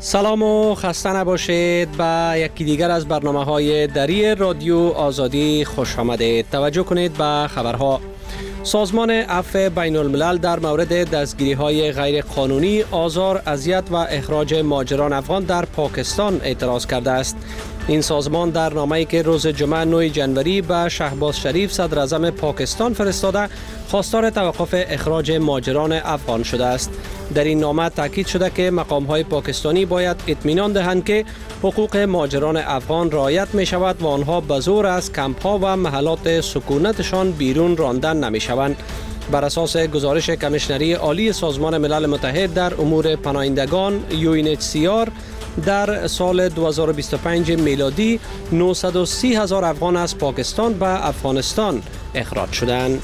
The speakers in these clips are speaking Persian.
سلام و خسته نباشید. به یکی دیگر از برنامه‌های دری رادیو آزادی خوش آمدید. توجه کنید به خبرها. سازمان عفو بین الملل در مورد دستگیری‌های غیر قانونی، آزار، اذیت و اخراج مهاجران افغان در پاکستان اعتراض کرده است. این سازمان در نامه‌ای که روز جمعه 9 جنوری به شهباز شریف صدر اعظم پاکستان فرستاده، خواستار توقف اخراج مهاجران افغان شده است. در این نامه تاکید شده که مقام‌های پاکستانی باید اطمینان دهند که حقوق مهاجران افغان رعایت می‌شود و آنها به زور از کمپ‌ها و محلات سکونتشان بیرون راندن نمی‌شوند. بر اساس گزارش کمیشنری عالی سازمان ملل متحد در امور پناهندگان UNHCR، در سال 2025 میلادی 930,000 افغان از پاکستان به افغانستان اخراج شدند.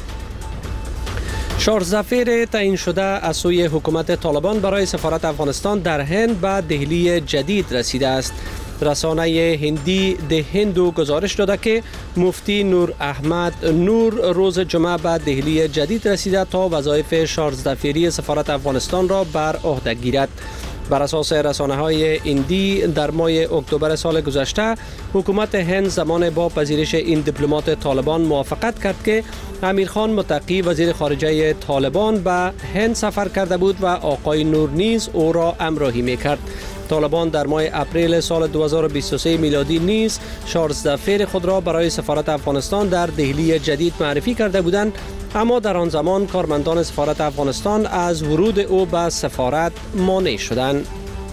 14 فیر تعیین شده از سوی حکومت طالبان برای سفارت افغانستان در هند به دهلی جدید رسیده است. رسانه هندی ده هندو گزارش داده که مفتی نور احمد نور روز جمعه به دهلی جدید رسیده تا وظایف 14 فیری سفارت افغانستان را بر عهده گیرد. بر اساس رسانه‌های هندی در ماه اکتبر سال گذشته حکومت هند زمان با پذیرش این دیپلمات طالبان موافقت کرد که امیرخان متقی وزیر خارجه طالبان به هند سفر کرده بود و آقای نور نیز او را همراهی می‌کرد. طالبان در ماه اپریل سال 2023 میلادی نیز 14 فیر خود را برای سفارت افغانستان در دهلی جدید معرفی کرده بودند، اما در آن زمان کارمندان سفارت افغانستان از ورود او به سفارت مانع شدند.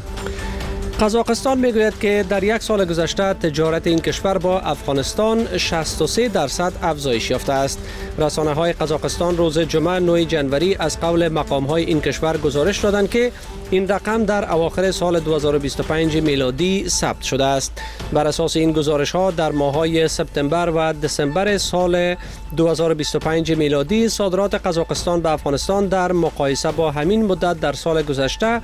قزاقستان میگوید که در یک سال گذشته تجارت این کشور با افغانستان 63% افزایش یافته است. رسانه‌های قزاقستان روز جمعه 9 جنوری از قول مقام‌های این کشور گزارش دادند که این رقم در اواخر سال 2025 میلادی ثبت شده است. بر اساس این گزارش‌ها در ماه‌های سپتامبر و دسامبر سال 2025 میلادی صادرات قزاقستان به افغانستان در مقایسه با همین مدت در سال گذشته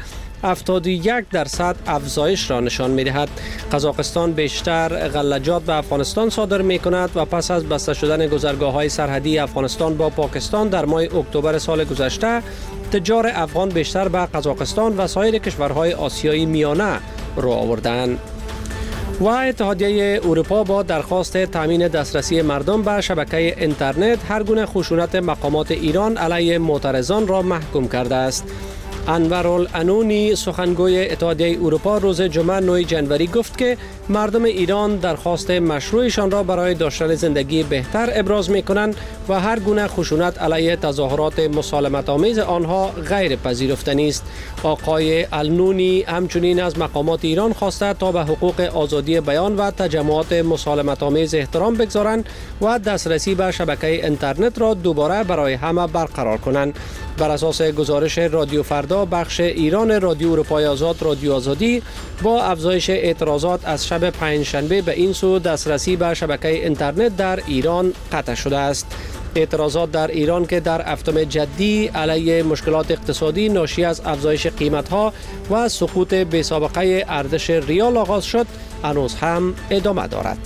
71% افزایش را نشان می‌دهد. قزاقستان بیشتر غلجات به افغانستان صادر می‌کند و پس از بسته شدن گذرگاه‌های سرحدی افغانستان با پاکستان در ماه اکتبر سال گذشته، تجار افغان بیشتر به قزاقستان و سایر کشورهای آسیای میانه رو آوردند. و اتحادیه اروپا با درخواست تامین دسترسی مردم به شبکه اینترنت هر گونه خشونت مقامات ایران علیه معترضان را محکوم کرده است. انورالعنونی سخنگوی اتحادیه اروپا روز جمعه 9 جنوری گفت که مردم ایران درخواست مشروعشان را برای داشتن زندگی بهتر ابراز می‌کنند و هر گونه خشونت علیه تظاهرات مسالمت آمیز آنها غیر پذیرفتنی است. آقای النونی همچنین از مقامات ایران خواسته تا به حقوق آزادی بیان و تجمعات مسالمت آمیز احترام بگذارند و دسترسی به شبکه اینترنت را دوباره برای همه برقرار کنند. بر اساس گزارش رادیو فردا، بخش ایران رادیو اروپای آزاد رادیو آزادی با افزایش اعتراضات از شب پنجشنبه به این سو دسترسی به شبکه اینترنت در ایران قطع شده است. اعتراضات در ایران که در هفتم جدی علیه مشکلات اقتصادی ناشی از افزایش قیمت‌ها و سقوط بی‌سابقه ارزش ریال آغاز شد، هنوز هم ادامه دارد.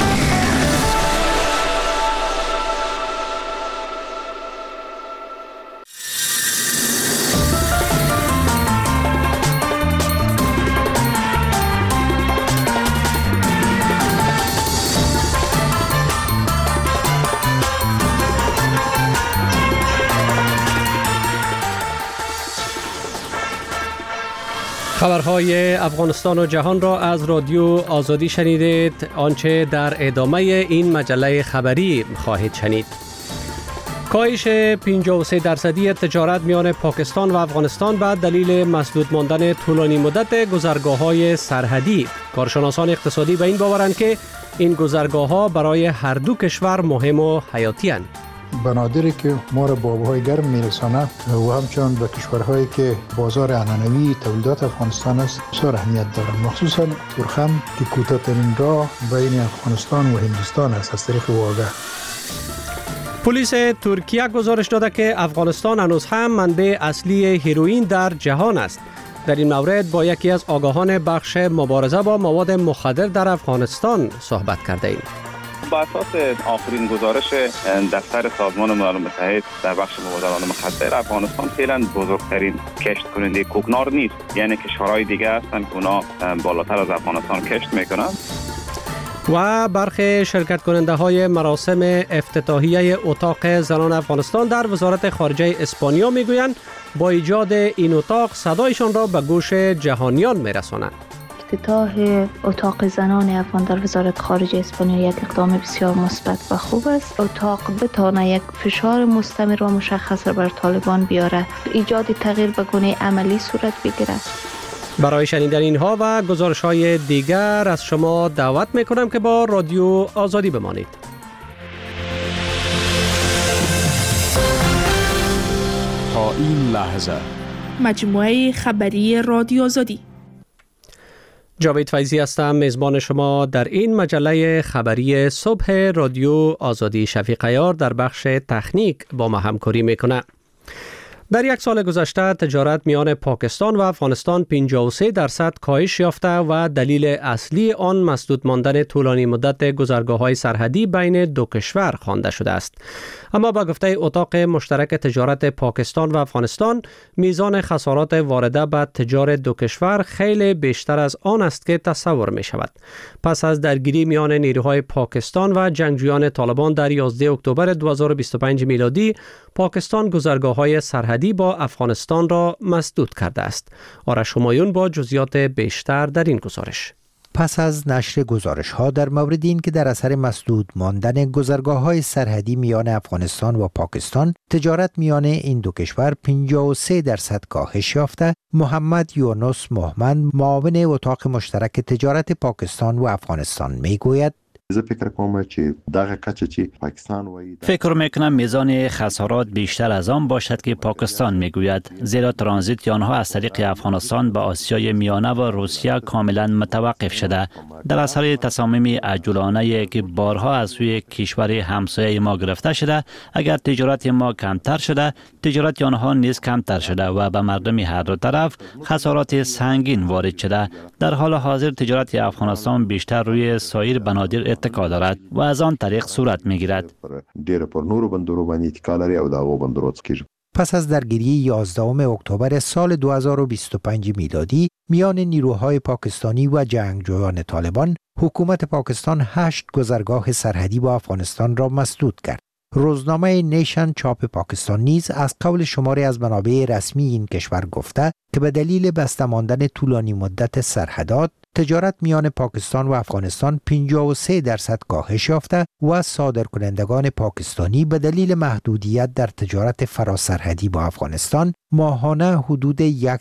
خبرهای افغانستان و جهان را از رادیو آزادی شنیدید. آنچه در ادامه این مجله خبری خواهید شنید: کاهش 53% تجارت میان پاکستان و افغانستان به دلیل مسدود ماندن طولانی مدت گذرگاه‌های سرحدی. کارشناسان اقتصادی به این باورند که این گذرگاه‌ها برای هر دو کشور مهم و حیاتی اند. بنادری که ما را به آبهای گرم میرساند و همچنان به کشورهایی که بازار عنعنوی تولیدات افغانستان است بسیار اهمیت دارد، مخصوصا تورخم که کوتاه‌ترین راه بین افغانستان و هندوستان است از طریق واگه. پلیس ترکیه گزارش داده که افغانستان هنوز هم منبع اصلی هیروئین در جهان است. در این مورد با یکی از آگاهان بخش مبارزه با مواد مخدر در افغانستان صحبت کرده ایم. با اساس آخرین گزارش دفتر سازمان ملل متحد در بخش مبادلات مخدر، افغانستان فعلا بزرگترین کشت کننده کوکنار نیست. یعنی کشورهای دیگه هستن که اونا بالاتر از افغانستان کشت میکنن. و برخی شرکت کننده های مراسم افتتاحیه اتاق زنان افغانستان در وزارت خارجه اسپانیا میگویند با ایجاد این اتاق صدایشان را به گوش جهانیان میرسانند. افتتاح اتاق زنان افغان در وزارت خارجه اسپانیا یک اقدام بسیار مثبت و خوب است. اتاق بتونه یک فشار مستمر و مشخص بر طالبان بیاره، ایجاد تغییر به گونه عملی صورت بگیرد. برای شنیدن اینها و گزارش‌های دیگر از شما دعوت میکنم که با رادیو آزادی بمانید. تا این لحظه مجموعه خبری رادیو آزادی. جاوید فیضی هستم، میزبان شما در این مجله خبری صبح رادیو آزادی. شفیق عیار در بخش تکنیک با ما همکاری میکنه. در یک سال گذشته تجارت میان پاکستان و افغانستان 53% کاهش یافته و دلیل اصلی آن مسدود ماندن طولانی مدت گذرگاه‌های سرحدی بین دو کشور خوانده شده است. اما با گفته اتاق مشترک تجارت پاکستان و افغانستان، میزان خسارات وارده به تجار دو کشور خیلی بیشتر از آن است که تصور می شود. پس از درگیری میان نیروهای پاکستان و جنگجویان طالبان در 11 اکتبر 2025 میلادی، پاکستان گذرگاه‌های سرحدی با افغانستان را مسدود کرده است. آرش همایون با جزئیات بیشتر در این گزارش. پس از نشر گزارش‌ها در مورد این که در اثر مسدود ماندن گذرگاه‌های سرحدی میان افغانستان و پاکستان، تجارت میان این دو کشور 53% کاهش یافته، محمد یونس محمد، معاون اتاق مشترک تجارت پاکستان و افغانستان میگوید: فکر میکنم میزان خسارات بیشتر از آن باشد که پاکستان میگوید، زیرا ترانزیت آنها از طریق افغانستان به آسیای میانه و روسیه کاملا متوقف شده. در اثر تصامیم عجولانه که بارها از سوی کشور همسایه ما گرفته شده، اگر تجارت ما کمتر شده، تجارت آنها نیز کمتر شده و به مردم هر دو طرف خسارات سنگین وارد شده. در حال حاضر تجارت افغانستان بیشتر روی سایر بنادر اتکا دارد و از آن طریق صورت میگیرد. پس از درگیری 11 اکتبر سال 2025 میلادی میان نیروهای پاکستانی و جنگجویان طالبان، حکومت پاکستان 8 گذرگاه سرحدی با افغانستان را مسدود کرد. روزنامه نیشن چاپ پاکستان نیز از قول شماری از منابع رسمی این کشور گفته که به دلیل بسته ماندن طولانی مدت سرحدات، تجارت میان پاکستان و افغانستان 53% کاهش یافته و صادرکنندگان پاکستانی به دلیل محدودیت در تجارت فراسرحدی با افغانستان ماهانه حدود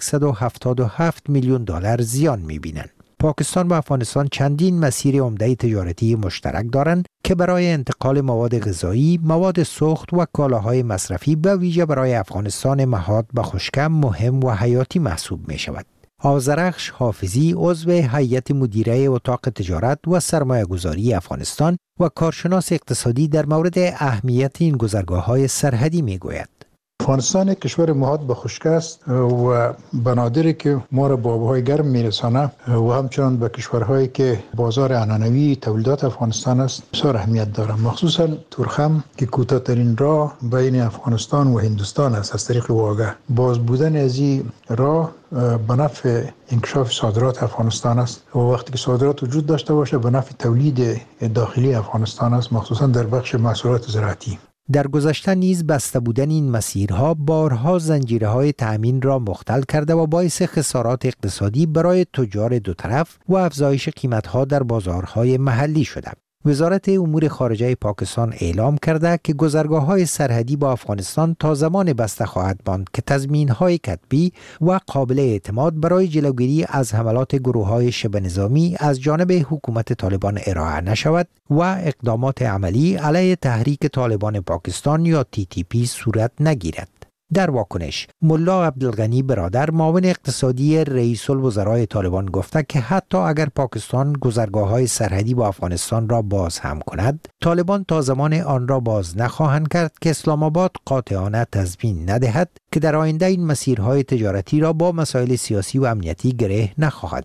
177 میلیون دلار زیان می‌بینند. پاکستان و افغانستان چندین مسیر عمده تجارتی مشترک دارند که برای انتقال مواد غذایی، مواد سوخت و کالاهای مصرفی به ویژه برای افغانستان مهاد به خشکم مهم و حیاتی محسوب می شود. آذرخش حافظی، عضو هیئت مدیره اتاق تجارت و سرمایه‌گذاری افغانستان و کارشناس اقتصادی، در مورد اهمیت این گذرگاه‌های سرحدی می‌گوید: افغانستان یک کشور محاط به خشک است و بنادری که ما را به آبهای گرم میرسانه و همچنان به کشورهایی که بازار عنعنوی تولیدات افغانستان است بسیار اهمیت دارد. مخصوصا تورخم که کوتاه‌ترین راه بین افغانستان و هندوستان است از طریق واگه. باز بودن از این راه به نفع انکشاف صادرات افغانستان است و وقتی که صادرات وجود داشته باشه به نفع تولید داخلی افغانستان است، مخصوصا در بخش محصولات زراعتی. در گذشته نیز بسته بودن این مسیرها بارها زنجیره‌های تأمین را مختل کرده و باعث خسارات اقتصادی برای تجار دو طرف و افزایش قیمت‌ها در بازارهای محلی شده. وزارت امور خارجه پاکستان اعلام کرده که گذرگاه‌های سرحدی با افغانستان تا زمان بسته خواهد ماند که تضمین‌های کتبی و قابل اعتماد برای جلوگیری از حملات گروه‌های شبه نظامی از جانب حکومت طالبان ارائه نشود و اقدامات عملی علیه تحریک طالبان پاکستان یا TTP صورت نگیرد. در واکنش، ملا عبدالغنی برادر، معاون اقتصادی رئیس الوزراء طالبان، گفته که حتی اگر پاکستان گذرگاه‌های سرحدی با افغانستان را باز هم کند، طالبان تا زمان آن را باز نخواهند کرد که اسلام آباد قاطعانه تضمین ندهد که در آینده این مسیرهای تجارتی را با مسائل سیاسی و امنیتی گره نخواهد زد.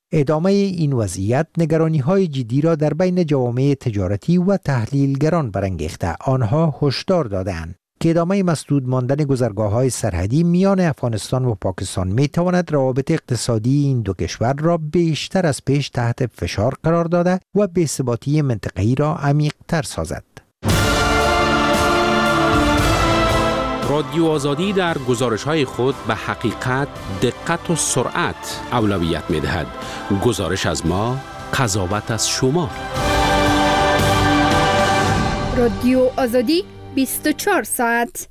ادامه این وضعیت نگرانی‌های جدی را در بین جوامع تجارتی و تحلیلگران برانگیخته. آنها هشدار دادند که ادامه مسدود ماندن گذرگاه‌های سرحدی میان افغانستان و پاکستان می‌تواند روابط اقتصادی این دو کشور را بیشتر از پیش تحت فشار قرار داده و بی‌ثباتی منطقه‌ای را عمیق‌تر سازد. رادیو آزادی در گزارش‌های خود به حقیقت، دقت و سرعت اولویت می‌دهد. گزارش از ما، قضاوت از شما. رادیو آزادی 24 ساعت.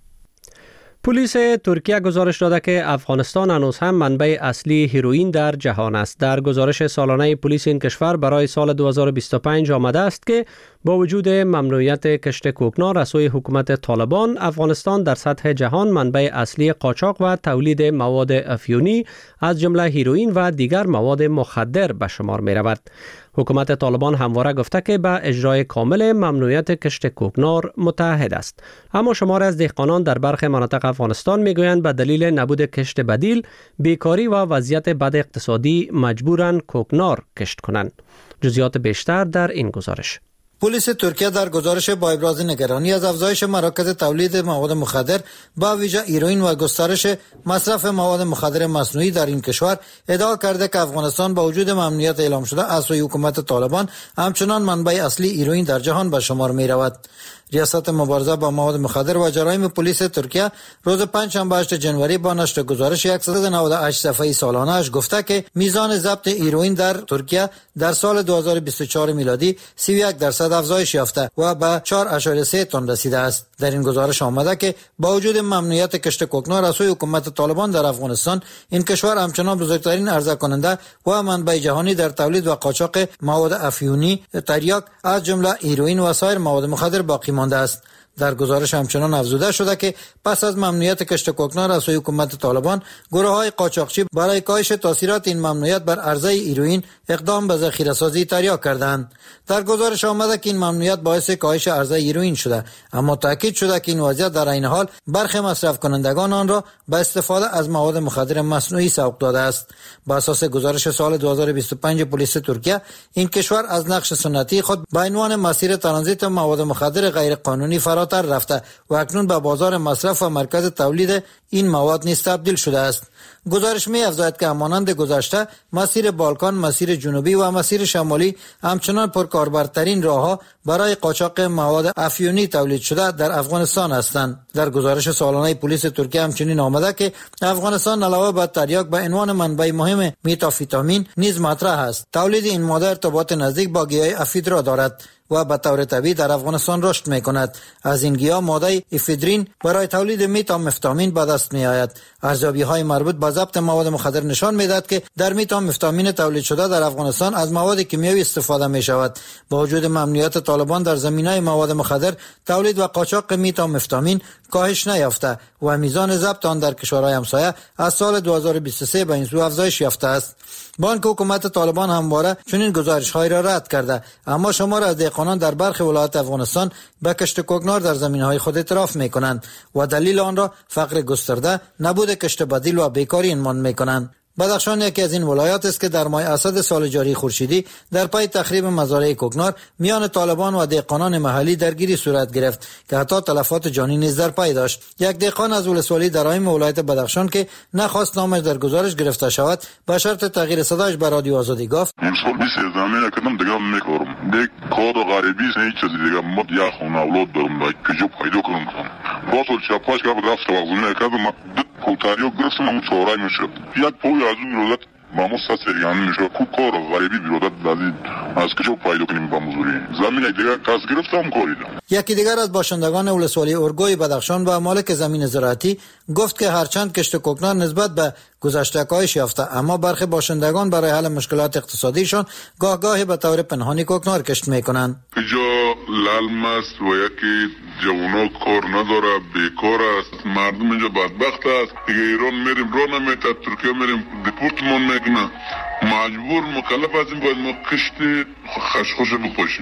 پلیس ترکیه گزارش داده که افغانستان هنوز هم منبع اصلی هیروئین در جهان است. در گزارش سالانه پلیس این کشور برای سال 2025 آمده است که با وجود ممنوعیت کشت کوکنار از سوی حکومت طالبان، افغانستان در سطح جهان منبع اصلی قاچاق و تولید مواد افیونی از جمله هیروئین و دیگر مواد مخدر به شمار می رود. حکومت طالبان همواره گفته که به اجرای کامل ممنوعیت کشت کوکنار متعهد است. اما شماری از دهقانان در برخی مناطق افغانستان میگویند به دلیل نبود کشت بدیل، بیکاری و وضعیت بد اقتصادی مجبورند کوکنار کشت کنند. جزئیات بیشتر در این گزارش. پلیس ترکیه در گزارش با ابراز نگرانی از افزایش مراکز تولید مواد مخدر با ویژه هیروئین و گسترش مصرف مواد مخدر مصنوعی در این کشور ادعا کرده که افغانستان با وجود ممنوعیت اعلام شده از سوی حکومت طالبان همچنان منبع اصلی هیروئین در جهان به شمار می رود. ریاست مبارزه با مواد مخدر و جرایم پلیس ترکیه روز پنجشنبه 8 جنوری با نشر گزارش 198 صفحه‌ای سالانه اش گفته که میزان ضبط هیروئین در ترکیه در سال 2024 میلادی 31% افزایش یافته و به 4.3 تن رسیده است. در این گزارش آمده که با وجود ممنوعیت کشت کوکنار از سوی حکومت طالبان در افغانستان، این کشور همچنان بزرگترین عرضه کننده و منبع جهانی در تولید و قاچاق مواد افیونی، تریاک از جمله هیروئین و سایر مواد مخدر باقی مانده است. در گزارش همچنان افزوده شده که پس از ممنوعیت کشت کوکنار از سوی حکومت طالبان، گروه‌های قاچاقچی برای کاهش تاثیرات این ممنوعیت بر عرضه هیروئین اقدام به ذخیره‌سازی تریاک کردند. در گزارش آمده که این ممنوعیت باعث کاهش عرضه هیروئین شده، اما تاکید شده که این وضعیت در عین حال برخی مصرف کنندگان آن را به استفاده از مواد مخدر مصنوعی سوق داده است. بر اساس گزارش سال 2025 پلیس ترکیه، این کشور از نقش سنتی خود به عنوان مسیر ترانزیت مواد مخدر غیر قانونی فراتر رفته و اکنون به بازار مصرف و مرکز تولید این مواد نیز تبدیل شده است. گزارش می افزاید که همانند گذشته، مسیر بالکان، مسیر جنوبی و مسیر شمالی همچنان پرکاربردترین راهها برای قاچاق مواد افیونی تولید شده در افغانستان هستند. در گزارش سالانه پلیس ترکیه همچنین آمده که افغانستان علاوه بر تریاک به عنوان منبع مهم متامفتامین نیز مطرح است. تولید این ماده ارتباط نزدیک با گیاه افید را دارد و به طور طبیعی در افغانستان رشد می کند. از این گیاه ماده افیدرین برای تولید متامفتامین به دست می آید. ارزیابی‌های مربوط به ضبط مواد مخدر نشان می دهد که در متامفتامین تولید شده در افغانستان از مواد کیمیایی استفاده می شود. با وجود ممنوعیت طالبان در زمینه مواد مخدر، تولید و قاچاق متامفتامین کاهش نیافته و میزان ضبط آن در کشورهای همسایه از سال 2023 به این سو افزایش یافته است. بانک حکومت طالبان همواره چنین گزارش‌هایی را رد کرده، اما شمار از دهقانان در برخی ولایات افغانستان به کشت کوکنار در زمینه‌های خود اعتراف می‌کنند و دلیل آن را فقر گسترده، نبود کشت بدیل و بیکاری عنوان می‌کنند. بدخشان یکی از این ولایات است که در ماه اسد سال جاری خورشیدی در پای تخریب مزارع کوکنار میان طالبان و دهقانان محلی درگیری صورت گرفت که حتی تلفات جانی نیز در پی داشت. یک دهقان از ولسوالی درایم ولایت بدخشان که نخواست نامش در گزارش گرفته شود، با شرط تغییر صدایش به رادیو آزادی گفت: امسال 20 زمینه کردم دیگه میکارم. دیگه کار غریبی است، هیچ چیزی دیگه مد یا خونه اولاد دارم که جو پیدا کنم. واسه چپاش که به دست واقعا کردم کوتاریو گرفتم اون چهارای میشد. یک پوی از اون برادت مامو ساسریان میشه کو کار غریبی برادت دادید از کجا پیدا کنیم با مزوری زمین دیگه کاس گرفتم کوریدم. یکی دیگر از باشندگان ولسوالی اورگوی بدخشان و مالک زمین زراعتی گفت که هرچند کشت کوکنار نسبت به گذشته کاهش یافته، اما برخی باشندگان برای حل مشکلات اقتصادیشان گاه گاهی به طور پنهانی کوکنار کشت میکنند. کجا لالم است و یکی جوانات کار نداره، بیکار است، مردم اینجا بدبخت است. دیگه ایران میریم راه نمیته، ترکیه میریم دیپورتمان میکنه، مجبور مکلف هستیم باید ما کشت خشخوش بخوشیم.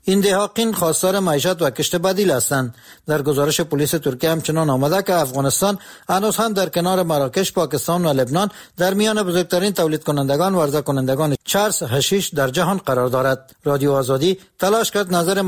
این دهاقین خواستار معیشت و کشت بدیل هستند. در گزارش پلیس ترکیه همچنان آمده که افغانستان هنوز هم در کنار مراکش، پاکستان و لبنان در میان بزرگترین تولید کنندگان و عرضه کنندگان چرس حشیش در جهان قرار دارد. رادیو آزادی تلاش کرد نظر